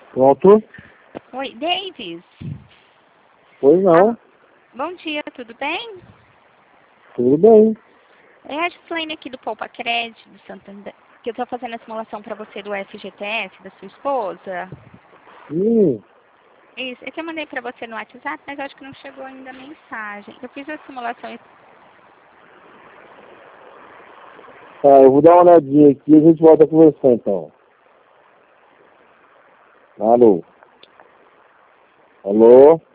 Pronto? Oi, Davis. Pois não. Bom dia, tudo bem? Tudo bem. É a Gislaine aqui do Poupa Crédito do Santander, que eu estou fazendo a simulação para você do FGTS da sua esposa. Isso, é que eu mandei para você no WhatsApp, mas acho que não chegou ainda a mensagem. Eu fiz a simulação e... Tá, eu vou dar uma olhadinha aqui e a gente volta a conversar então. Alô? Alô?